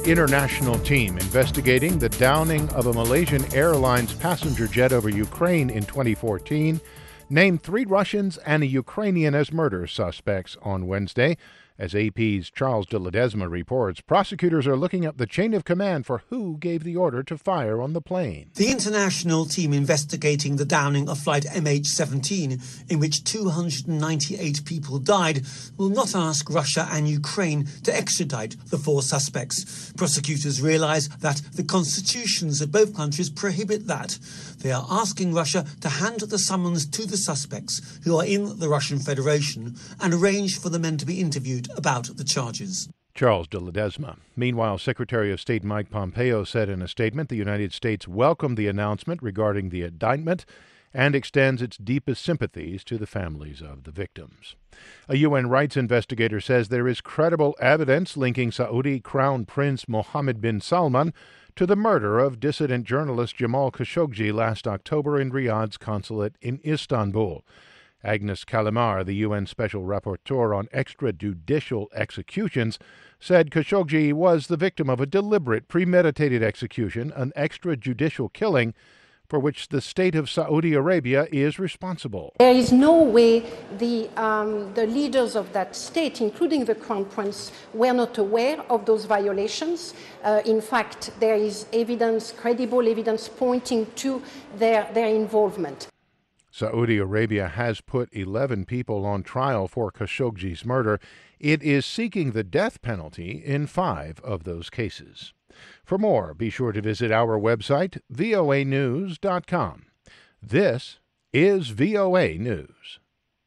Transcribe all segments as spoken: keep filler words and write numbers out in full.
international team investigating the downing of a Malaysian Airlines passenger jet over Ukraine in twenty fourteen named three Russians and a Ukrainian as murder suspects on Wednesday. As A P's Charles de Ledesma reports, prosecutors are looking up the chain of command for who gave the order to fire on the plane. The international team investigating the downing of flight M H seventeen, in which two hundred ninety-eight people died, will not ask Russia and Ukraine to extradite the four suspects. Prosecutors realize that the constitutions of both countries prohibit that. They are asking Russia to hand the summons to the suspects who are in the Russian Federation and arrange for the men to be interviewed about the charges. Charles de Ledesma. Meanwhile, Secretary of State Mike Pompeo said in a statement the United States welcomed the announcement regarding the indictment and extends its deepest sympathies to the families of the victims. A U N rights investigator says there is credible evidence linking Saudi Crown Prince Mohammed bin Salman to the murder of dissident journalist Jamal Khashoggi last October in Riyadh's consulate in Istanbul. Agnes Kalamar, the U N Special Rapporteur on extrajudicial executions, said Khashoggi was the victim of a deliberate, premeditated execution, an extrajudicial killing, for which the state of Saudi Arabia is responsible. There is no way the, um, the leaders of that state, including the Crown Prince, were not aware of those violations. Uh, in fact, there is evidence, credible evidence, pointing to their, their involvement. Saudi Arabia has put eleven people on trial for Khashoggi's murder. It is seeking the death penalty in five of those cases. For more, be sure to visit our website, V O A news dot com. This is V O A News.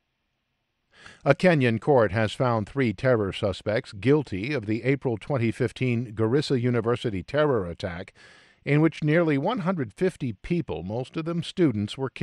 A Kenyan court has found three terror suspects guilty of the April twenty fifteen Garissa University terror attack, in which nearly one hundred fifty people, most of them students, were killed.